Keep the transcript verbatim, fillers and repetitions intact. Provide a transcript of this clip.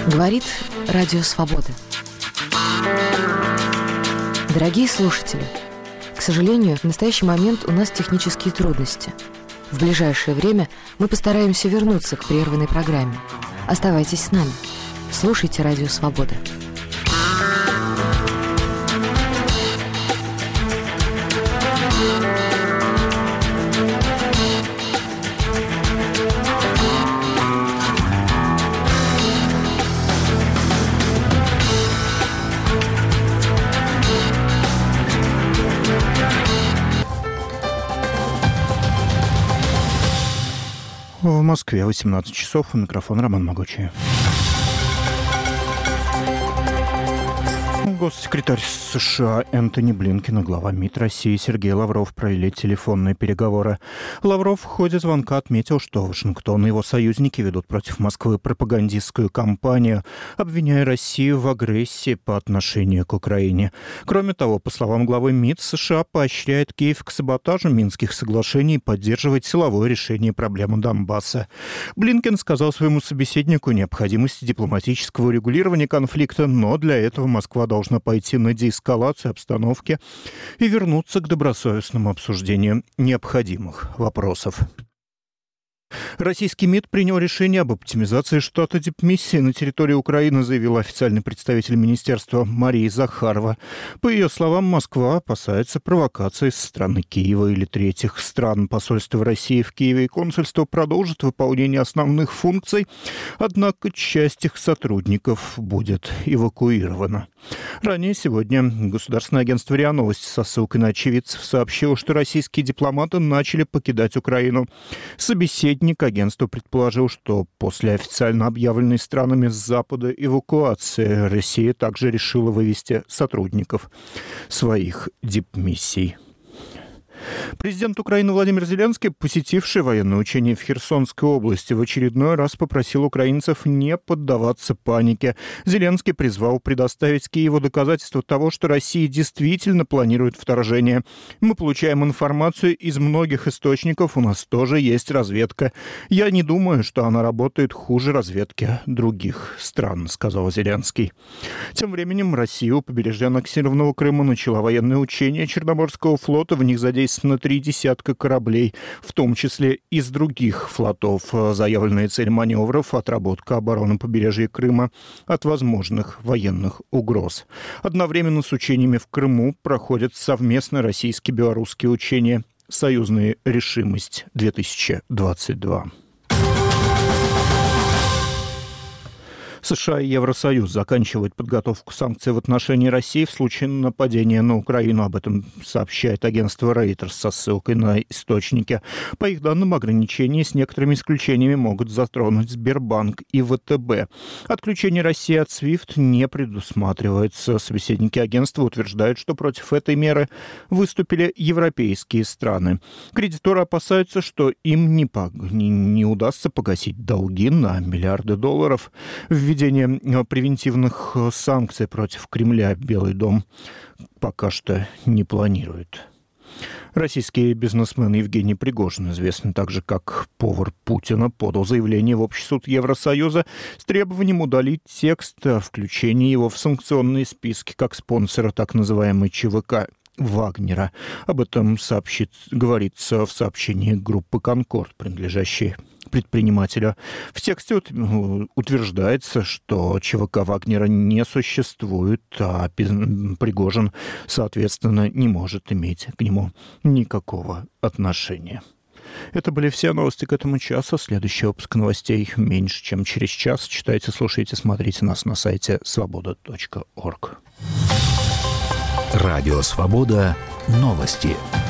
Говорит Радио Свобода. Дорогие слушатели, к сожалению, в настоящий момент у нас технические трудности. В ближайшее время мы постараемся вернуться к прерванной программе. Оставайтесь с нами. Слушайте Радио Свобода. В Москве восемнадцать часов. У микрофона Роман Могучий. Госсекретарь США Энтони Блинкен и глава МИД России Сергей Лавров провели телефонные переговоры. Лавров в ходе звонка отметил, что Вашингтон и его союзники ведут против Москвы пропагандистскую кампанию, обвиняя Россию в агрессии по отношению к Украине. Кроме того, по словам главы МИД, США поощряет Киев к саботажу Минских соглашений и поддерживает силовое решение проблемы Донбасса. Блинкен сказал своему собеседнику необходимость дипломатического урегулирования конфликта, но для этого Москва должна должна пойти на деэскалацию обстановки и вернуться к добросовестному обсуждению необходимых вопросов. Российский МИД принял решение об оптимизации штата дипмиссии на территории Украины, заявила официальный представитель министерства Мария Захарова. По ее словам, Москва опасается провокаций со стороны Киева или третьих стран. Посольство России в Киеве и консульство продолжит выполнение основных функций, однако часть их сотрудников будет эвакуирована. Ранее сегодня Государственное агентство РИА Новости со ссылкой на очевидцев сообщило, что российские дипломаты начали покидать Украину. Собеседник агентства предположил, что после официально объявленной странами с Запада эвакуации Россия также решила вывести сотрудников своих дипмиссий. Президент Украины Владимир Зеленский, посетивший военное учение в Херсонской области, в очередной раз попросил украинцев не поддаваться панике. Зеленский призвал предоставить Киеву доказательства того, что Россия действительно планирует вторжение. Мы получаем информацию из многих источников, у нас тоже есть разведка. Я не думаю, что она работает хуже разведки других стран, сказал Зеленский. Тем временем Россия у побережья аннексированного Крыма начала военное учение Черноморского флота, в них задействовано на три десятка кораблей, в том числе из других флотов. Заявленная цель маневров — отработка обороны побережья Крыма от возможных военных угроз. Одновременно с учениями в Крыму проходят совместно российско-белорусские учения «Союзная решимость-две тысячи двадцать два». США и Евросоюз заканчивают подготовку санкций в отношении России в случае нападения на Украину. Об этом сообщает агентство Reuters со ссылкой на источники. По их данным, ограничения с некоторыми исключениями могут затронуть Сбербанк и ВТБ. Отключение России от свифт не предусматривается. Собеседники агентства утверждают, что против этой меры выступили европейские страны. Кредиторы опасаются, что им не, по... не, не удастся погасить долги на миллиарды долларов. Введение превентивных санкций против Кремля Белый дом пока что не планирует. Российский бизнесмен Евгений Пригожин, известный также как повар Путина, подал заявление в Общий суд Евросоюза с требованием удалить текст о включении его в санкционные списки как спонсора так называемой ЧВК Вагнера. Об этом сообщит, говорится в сообщении группы «Конкорд», принадлежащей предпринимателя. В тексте утверждается, что ЧВК Вагнера не существует, а Пригожин, соответственно, не может иметь к нему никакого отношения. Это были все новости к этому часу. Следующий выпуск новостей меньше, чем через час. Читайте, слушайте, смотрите нас на сайте свобода точка орг. Радио «Свобода». Новости.